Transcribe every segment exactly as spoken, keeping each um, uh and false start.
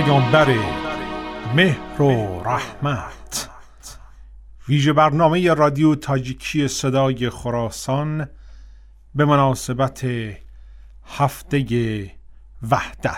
پیامبر مهر و رحمت، ویژه برنامه رادیو تاجیکی صدای خراسان به مناسبت هفته وحدت.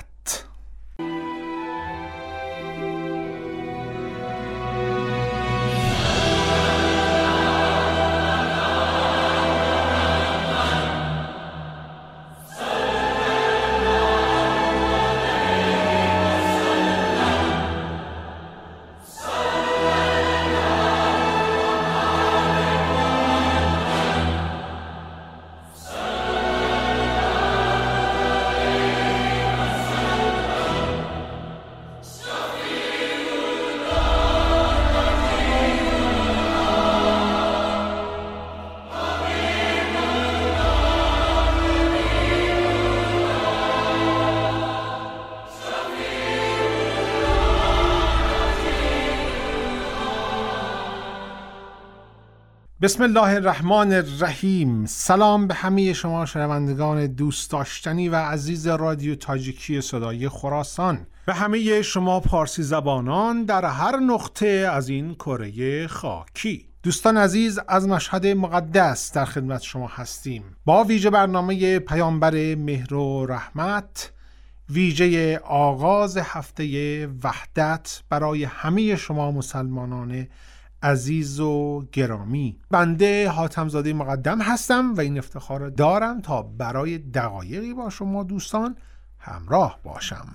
بسم الله الرحمن الرحیم. سلام به همه شما شنوندگان دوست داشتنی و عزیز رادیو تاجیکی صدای خراسان، به همه شما پارسی زبانان در هر نقطه از این کره خاکی. دوستان عزیز، از مشهد مقدس در خدمت شما هستیم با ویژه برنامه پیامبر مهر و رحمت، ویژه آغاز هفته وحدت برای همه شما مسلمانان عزیز و گرامی. بنده حاتم‌زاده مقدم هستم و این افتخار دارم تا برای دقایقی با شما دوستان همراه باشم.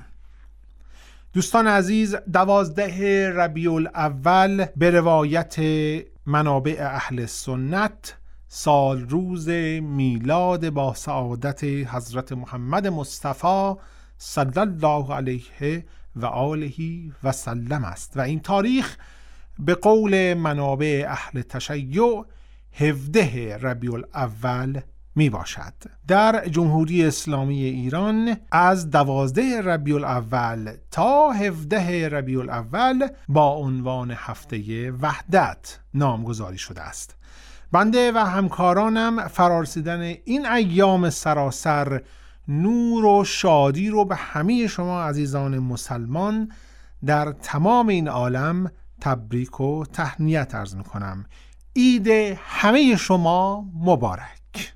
دوستان عزیز، دوازده ربیع الاول به روایت منابع اهل سنت سال روز میلاد با سعادت حضرت محمد مصطفی صلی الله علیه و آله و سلم است و این تاریخ به قول منابع اهل تشیع هفده ربیع الاول می باشد. در جمهوری اسلامی ایران از دوازده ربیع الاول تا هفده ربیع الاول با عنوان هفته وحدت نامگذاری شده است. بنده و همکارانم فرارسیدن این ایام سراسر نور و شادی رو به همه شما عزیزان مسلمان در تمام این عالم تبریک و تهنیت عرض میکنم. عید همه شما مبارک.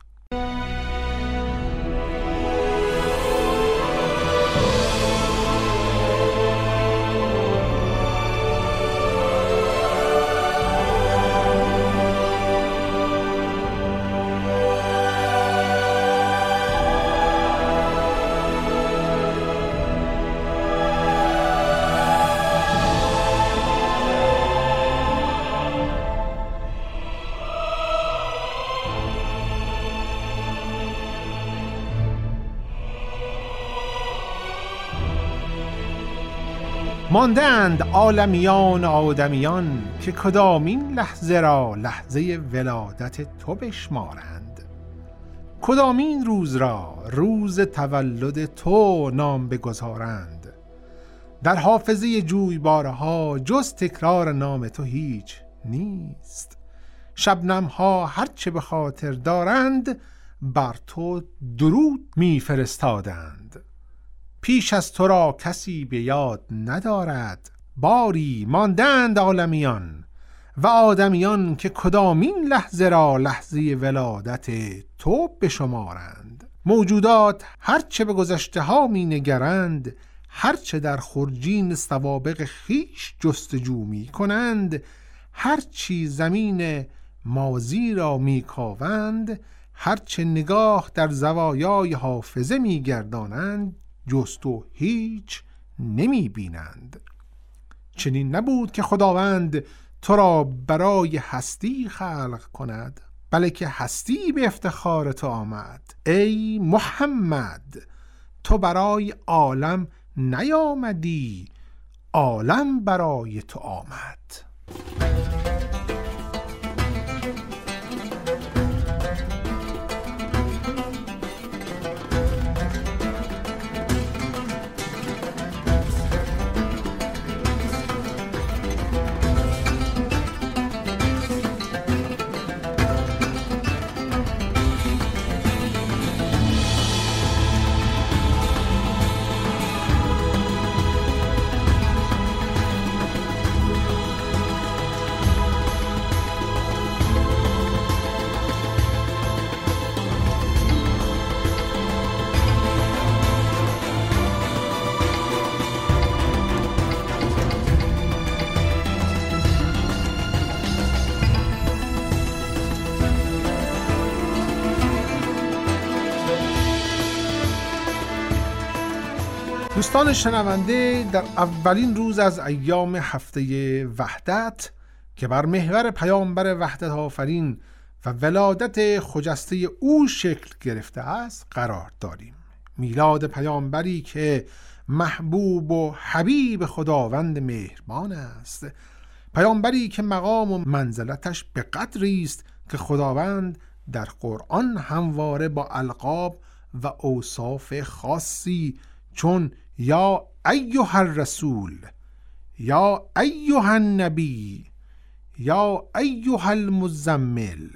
ماندند عالمیان آدمیان که کدامین لحظه را لحظه ولادت تو بشمارند، کدامین روز را روز تولد تو نام بگذارند. در حافظه جویبارها جز تکرار نام تو هیچ نیست. شبنم ها هرچه به خاطر دارند بر تو درود می فرستادند. پیش از تو را کسی به یاد ندارد. باری ماندند عالمیان و آدمیان که کدامین لحظه را لحظه ولادت تو بشمارند. موجودات هرچه به گذشته ها می نگرند، هرچه در خرجین سوابق خیش جستجو می کنند، هرچی زمین ماضی را می کاوند، هرچه نگاه در زوایای حافظه می گردانند، جست و هیچ نمی بینند. چنین نبود که خداوند تو را برای هستی خلق کند، بلکه هستی به افتخار تو آمد. ای محمد، تو برای عالم نیامدی، عالم برای تو آمد. دوستان شنونده، در اولین روز از ایام هفته وحدت که بر محور پیامبر وحدت آفرین و ولادت خجسته او شکل گرفته است قرار داریم. میلاد پیامبری که محبوب و حبیب خداوند مهربان است، پیامبری که مقام و منزلتش به قدری است که خداوند در قرآن همواره با القاب و اوصاف خاصی چون یا ایها الرسول، یا ایها النبی، یا ایها المزمل،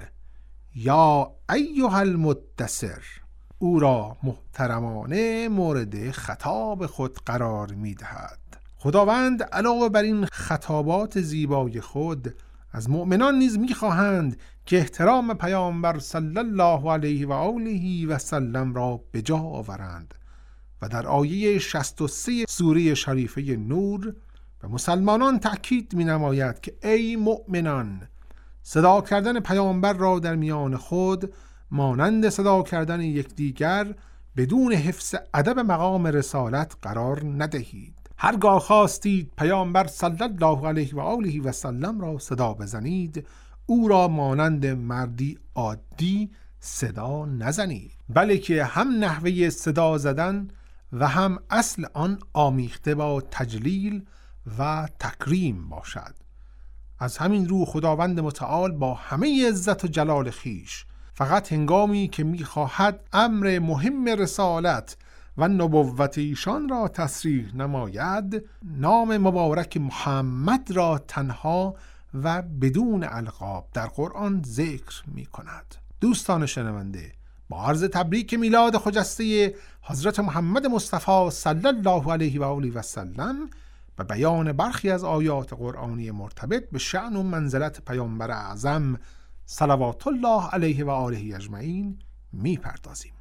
یا ایها المدثر او را محترمانه مورد خطاب خود قرار می دهد. خداوند علاوه بر این خطابات زیبای خود از مؤمنان نیز می خواهند که احترام پیامبر صلی الله علیه و آله و سلم را به جا آورند و در آیه شصت و سه سوره شریفه نور به مسلمانان تأکید می نماید که ای مؤمنان، صدا کردن پیامبر را در میان خود مانند صدا کردن یکدیگر بدون حفظ ادب مقام رسالت قرار ندهید. هرگاه خواستید پیامبر صلی الله علیه و آله و سلم را صدا بزنید، او را مانند مردی عادی صدا نزنید، بلکه هم نحوه صدا زدن و هم اصل آن آمیخته با تجلیل و تکریم باشد. از همین رو خداوند متعال با همه عزت و جلال خیش فقط هنگامی که می‌خواهد امر مهم رسالت و نبوت ایشان را تصریح نماید، نام مبارک محمد را تنها و بدون القاب در قرآن ذکر می‌کند. دوستان شنونده، با عرض تبریک میلاد خجسته حضرت محمد مصطفی صلی الله علیه و آله و سلم و بیان برخی از آیات قرآنی مرتبط به شأن و منزلت پیامبر اعظم صلوات الله علیه و آله اجمعین میپردازیم.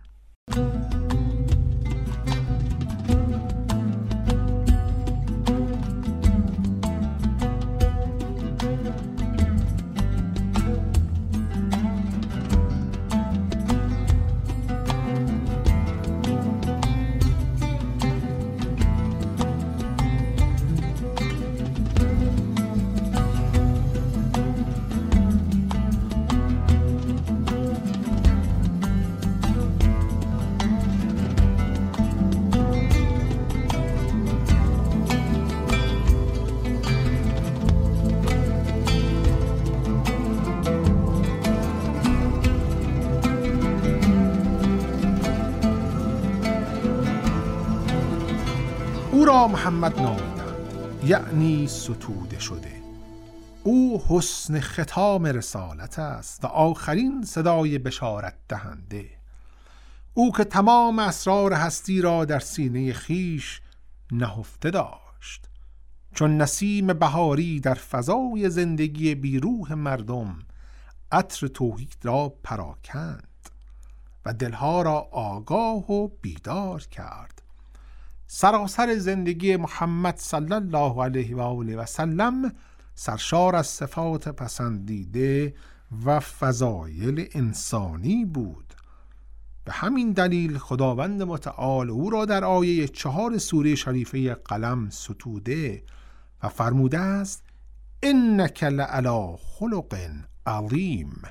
او را محمد نامیدند، یعنی ستوده شده. او حسن ختام رسالت است و آخرین صدای بشارت دهنده. او که تمام اسرار هستی را در سینه خیش نهفته داشت، چون نسیم بهاری در فضای زندگی بیروح مردم عطر توحید را پراکند و دلها را آگاه و بیدار کرد. سراسر زندگی محمد صلی الله علیه و آله و سلم سرشار از صفات پسندیده و فضایل انسانی بود. به همین دلیل خداوند متعال او را در آیه چهار سوره شریفه قلم ستوده و فرموده است انک لعلی خلق عظیم،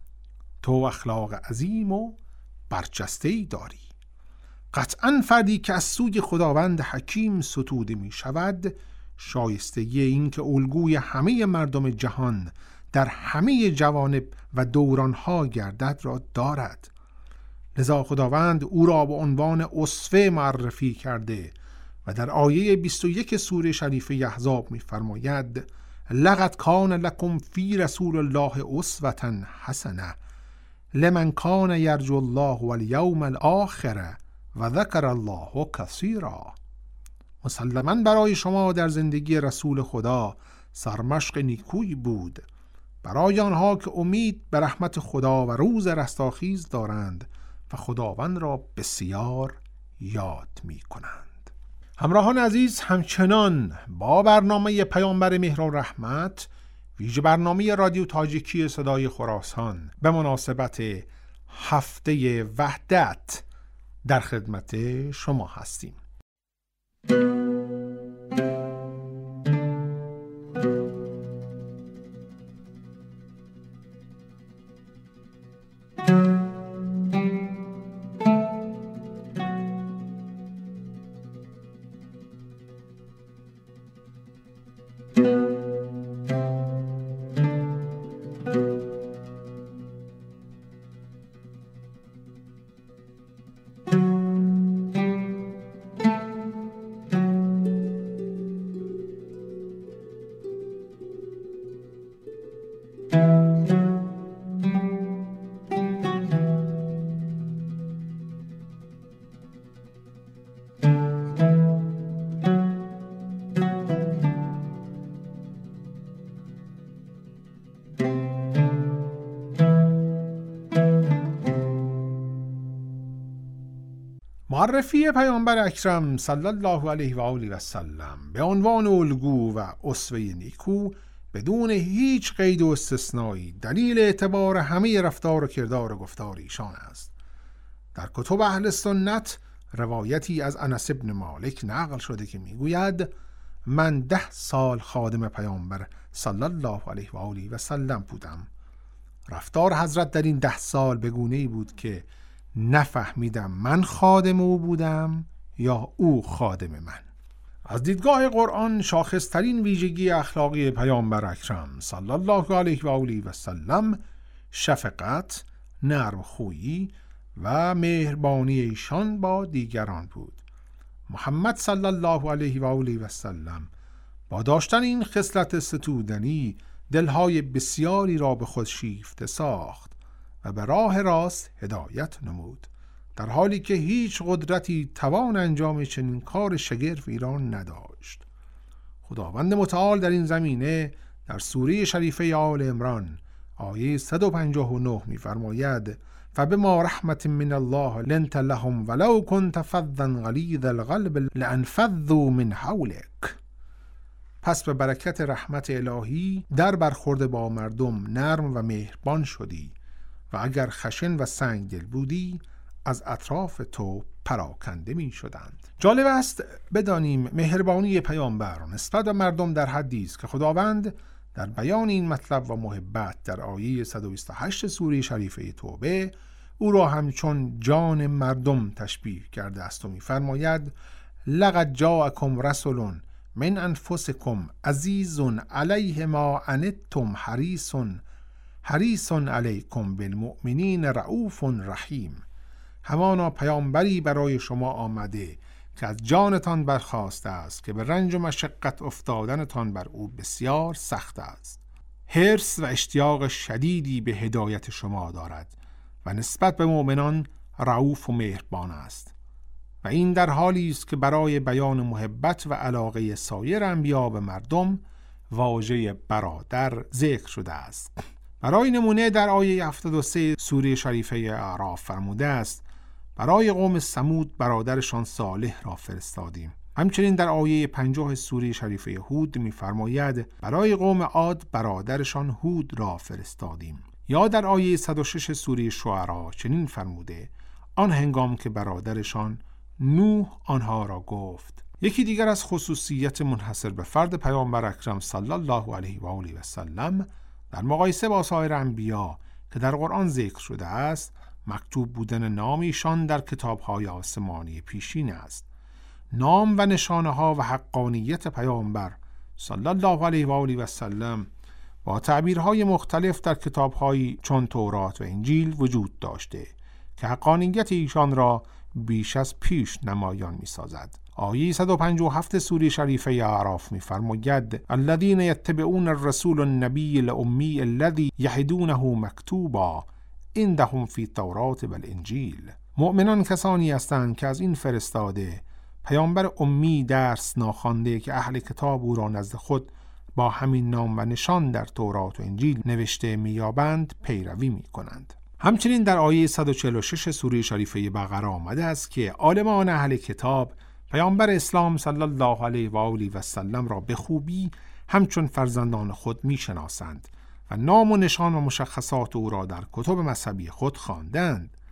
تو اخلاق عظیم و برجسته‌ای داری. قطعاً فردی که از سوی خداوند حکیم ستوده می شود شایستگی این که الگوی همه مردم جهان در همه جوانب و دورانها گردد را دارد. لذا خداوند او را به عنوان اسوه معرفی کرده و در آیه بیست و یک سوره شریفه احزاب می فرماید لقد کان لکم فی رسول الله اسوة حسنه لمن کان یرجو الله والیوم الاخر و ذکر الله کثیرا. مسلماً برای شما در زندگی رسول خدا سرمشق نیکویی بود، برای آنها که امید به رحمت خدا و روز رستاخیز دارند و خداوند را بسیار یاد می کنند. همراهان عزیز، همچنان با برنامه پیامبر مهر و رحمت، ویژه برنامه رادیو تاجیکی صدای خراسان به مناسبت هفته وحدت در خدمت شما هستیم. معرفی پیامبر اکرم صلی الله علیه و آله و سلم به عنوان الگو و اسوه نیکو بدون هیچ قید و استثنایی دلیل اعتبار همه رفتار و کردار و گفتار ایشان است. در کتب اهل سنت روایتی از انس بن مالک نقل شده که میگوید من ده سال خادم پیامبر صلی الله علیه و آله و سلم بودم. رفتار حضرت در این ده سال به گونه‌ای بود که نفهمیدم من خادم او بودم یا او خادم من. از دیدگاه قرآن شاخصترین ویژگی اخلاقی پیامبر اکرم صلی الله علیه و آله و سلم شفقت، نرم خویی و مهربانی ایشان با دیگران بود. محمد صلی الله علیه و آله و سلم با داشتن این خصلت ستودنی دلهای بسیاری را به خود شیفته ساخت و به راه راست هدایت نمود، در حالی که هیچ قدرتی توان انجام چنین کار شگرفی را نداشت. خداوند متعال در این زمینه در سوره شریفه آل عمران آیه صد و پنجاه و نه می‌فرماید فبما رحمت من الله لنت لهم ولو كنت فظا غلیظ القلب لانفضوا من حولك. پس به برکت رحمت الهی در برخورد با مردم نرم و مهربان شدی و اگر خشن و سنگ دل بودی از اطراف تو پراکنده می شدند. جالب است بدانیم مهربانی پیامبر نسبت به مردم در حدی است که خداوند در بیان این مطلب و محبت در آیه صد و بیست و هشت سوره شریفه توبه او را همچون جان مردم تشبیه کرده است و می فرماید لقد جاءکم رسول من انفسکم عزیز علیه ما عنتم حریص حریص علیکم بالمؤمنین رؤوف رحیم. همانا پیامبری برای شما آمده که از جانتان برخاسته است که به رنج و مشقت افتادنتان بر او بسیار سخت است. حرص و اشتیاق شدیدی به هدایت شما دارد و نسبت به مؤمنان رؤوف و مهربان است. و این در حالی است که برای بیان محبت و علاقه سایر انبیا به مردم واژه برادر ذکر شده است. برای نمونه در آیه هفتاد و سه سوره شریفه اعراف فرموده است برای قوم ثمود برادرشان صالح را فرستادیم. همچنین در آیه پنجاه سوره شریفه هود می‌فرماید برای قوم عاد برادرشان هود را فرستادیم. یا در آیه صد و شش سوره شعرا چنین فرموده آن هنگام که برادرشان نوح آنها را گفت. یکی دیگر از خصوصیت منحصر به فرد پیامبر اکرم صلی الله علیه و آله و سلم در مقایسه با سایر انبیا که در قرآن ذکر شده است مکتوب بودن نامیشان در کتاب‌های آسمانی پیشین است. نام و نشانه‌ها و حقانیت پیامبر صلی الله علیه و آله و سلم با تعبیرهای مختلف در کتاب‌های چون تورات و انجیل وجود داشته که حقانیت ایشان را بیش از پیش نمایان می‌سازد. آیه صد و پنجاه و هفت سوره شریفه اعراف می‌فرماید الذين يتبعون الرسول النبي الأمي الذي يجدونه مكتوبا عندهم في التوراة والانجیل. مؤمنان کسانی هستند که از این فرستاده پیامبر امی درس ناخوانده که اهل کتاب او را نزد خود با همین نام و نشان در تورات و انجیل نوشته می‌یابند پیروی می‌کنند. همچنین در آیه صد و چهل و شش سوره شریفه بقره آمده است که عالمان اهل کتاب پیامبر اسلام صلی الله علیه و آله و سلم را به خوبی همچون فرزندان خود می‌شناسند و نام و نشان و مشخصات او را در کتب مذهبی خود خواندند.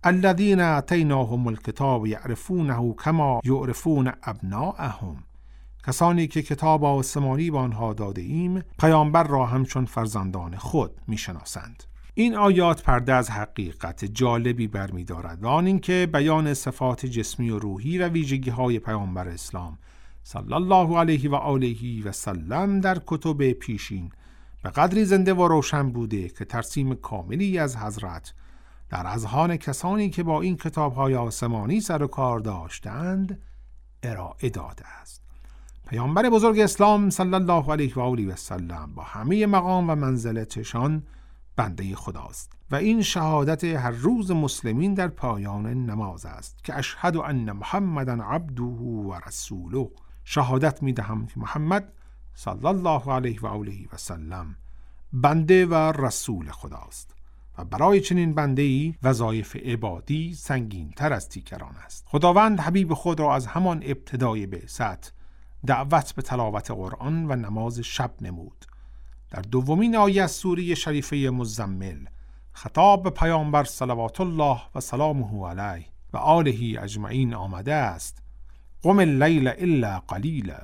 الذین آتیناهم الکتاب یعرفونه کما یعرفون ابناءهم. کسانی که کتاب آسمانی به آنها داده ایم پیامبر را همچون فرزندان خود میشناسند. این آیات پرده از حقیقت جالبی برمی‌دارد و آن اینکه بیان صفات جسمی و روحی و ویژگی‌های پیامبر اسلام صلی الله علیه و آله و سلم در کتب پیشین به قدری زنده و روشن بوده که ترسیم کاملی از حضرت در اذهان کسانی که با این کتاب‌های آسمانی سر و کار داشتند ارائه داده است. پیامبر بزرگ اسلام صلی الله علیه و آله و سلم با همه مقام و منزلتشان بنده خداست و این شهادت هر روز مسلمین در پایان نماز است که اشهد ان محمدًا عبده و رسوله. شهادت می‌دهم که محمد صلی الله علیه و آله و سلم بنده و رسول خداست و برای چنین بنده‌ای وظایف عبادی سنگین‌تر از تیکران است. خداوند حبیب خود را از همان ابتدای بعثت دعوت به تلاوت قرآن و نماز شب نمود. در دومین آیه از سوره شریفه مزمل خطاب به پیامبر صلوات الله و سلامه علیه و آله اجمعین آمده است: قم اللیل الا قلیلا.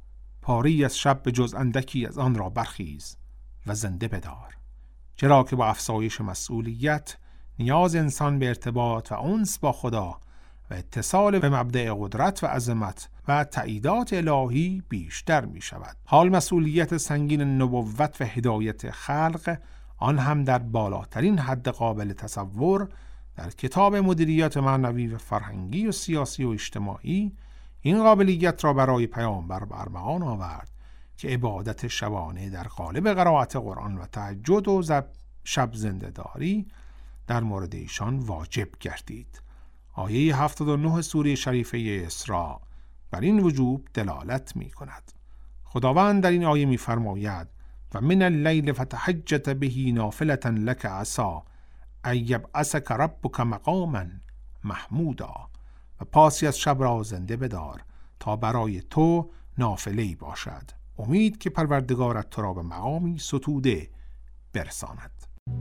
پاری از شب به جز اندکی از آن را برخیز و زنده بدار، چرا که با افزایش مسئولیت نیاز انسان به ارتباط و انس با خدا و اتصال به مبدأ قدرت و عظمت و تأییدات الهی بیشتر می شود. حال مسئولیت سنگین نبوت و هدایت خلق، آن هم در بالاترین حد قابل تصور، در کتاب مدیریت معنوی و فرهنگی و سیاسی و اجتماعی این قابلیت را برای پیامبر برمغان آورد که عبادت شبانه در قالب قرائت قرآن و تهجد و شب زنده داری در مورد ایشان واجب گردید. آیه هفتاد و نه سوره شریفه اسراء بر این وجوب دلالت می کند. خداوند در این آیه می فرماید: و من اللیل فتهجد به نافلة لک عسی ان یبعثک ربک مقاما محمودا. و پاسی از شب را زنده بدار تا برای تو نافله‌ای باشد، امید که پروردگارت تو را به مقامی ستوده برساند.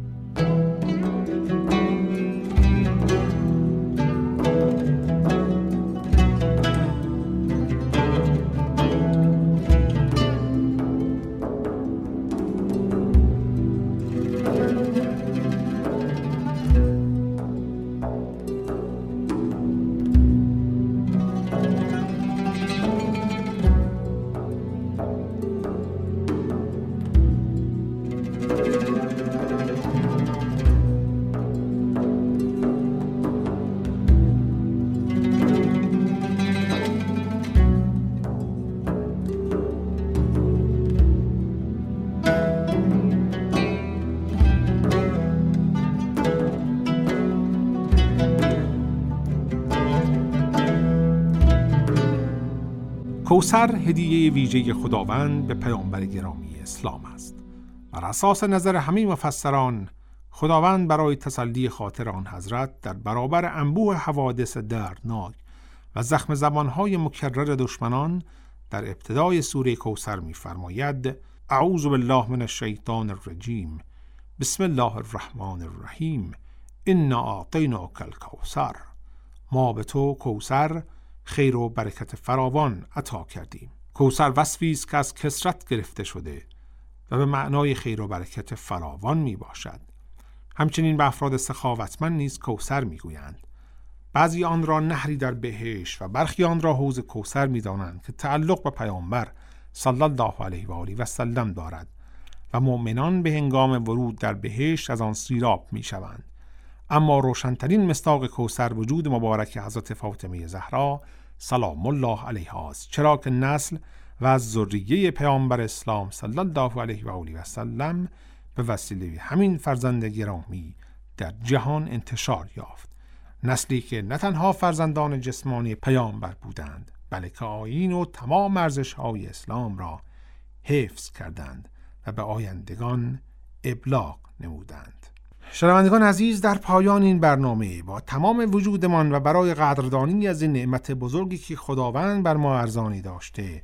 کوثر هدیه ویژه خداوند به پیامبر گرامی اسلام است. بر اساس نظر همه مفسران، خداوند برای تسلی خاطر آن حضرت در برابر انبوه حوادث دردناک و زخم زبانهای مکرر دشمنان در ابتدای سوره کوثر می‌فرماید: اعوذ بالله من الشیطان الرجیم، بسم الله الرحمن الرحیم، انا اعطیناک الکوثر. ما به تو کوثر، خیر و برکت فراوان عطا کردیم. کوثر وصفی است که از کثرت گرفته شده و به معنای خیر و برکت فراوان می باشد. همچنین به افراد سخاوتمند نیز کوثر می گویند. بعضی آن را نهری در بهشت و برخی آن را حوض کوثر می دانند که تعلق به پیامبر صلی الله علیه و آله و سلم دارد و مؤمنان به هنگام ورود در بهشت از آن سیراب می شوند. اما روشنترین مصداق کوثر وجود مبارک حضرت فاطمه زهرا سلام الله علیها است، چرا که نسل و از ذریه پیامبر اسلام صلی الله علیه و آله و سلم به وسیله همین فرزند گرامی در جهان انتشار یافت. نسلی که نه تنها فرزندان جسمانی پیامبر بودند، بلکه آیین و تمام ارزش‌های اسلام را حفظ کردند و به آیندگان ابلاغ نمودند. شنوندگان عزیز، در پایان این برنامه با تمام وجودمان و برای قدردانی از این نعمت بزرگی که خداوند بر ما ارزانی داشته،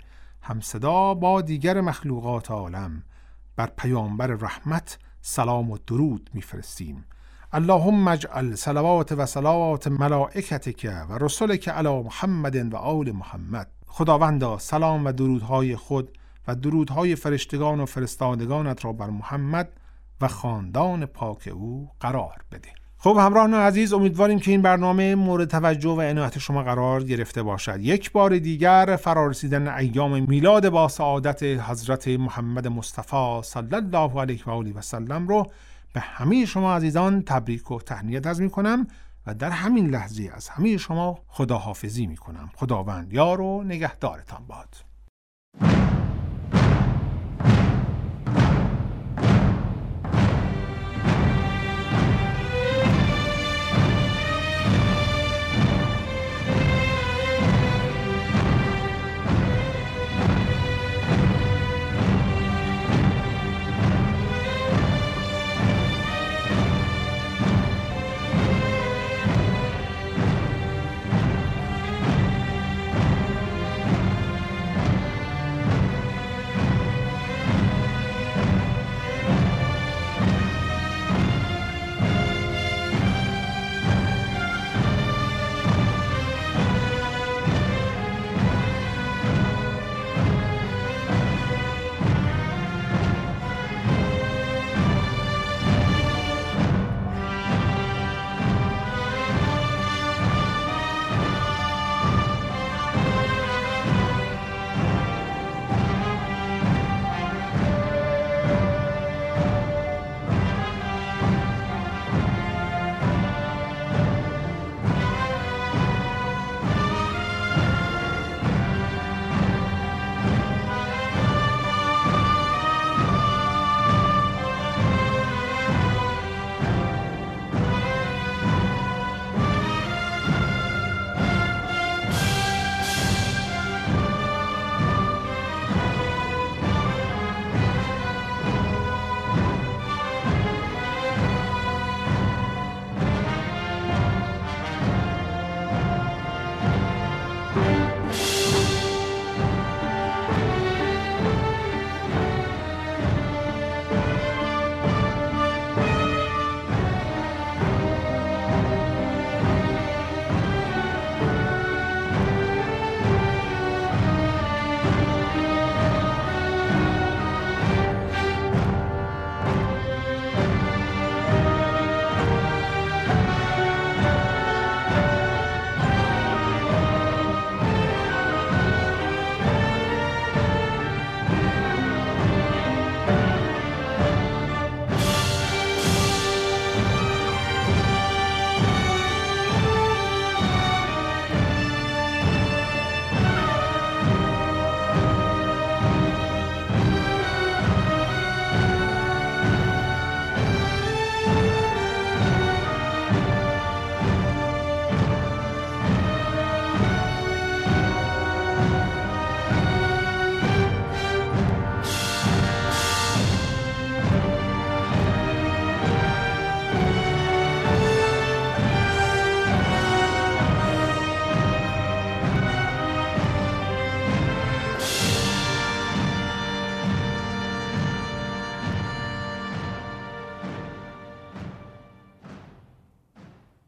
همصدا با دیگر مخلوقات عالم بر پیامبر رحمت سلام و درود میفرستیم. اللهم اجعل صلوات و صلوات ملائکتک و رسلک علی محمد و آل محمد. خداوندا سلام و درودهای خود و درودهای فرشتگان و فرستادگانت را بر محمد و خاندان پاک او قرار بده. خب همراهان عزیز، امیدواریم که این برنامه مورد توجه و عنایت شما قرار گرفته باشد. یک بار دیگر فرارسیدن ایام میلاد با سعادت حضرت محمد مصطفی صلی الله علیه و آله و سلم رو به همه شما عزیزان تبریک و تهنیت عرض می‌کنم و در همین لحظه از همه شما خداحافظی می‌کنم. خداوند یار و نگهدارتان باد.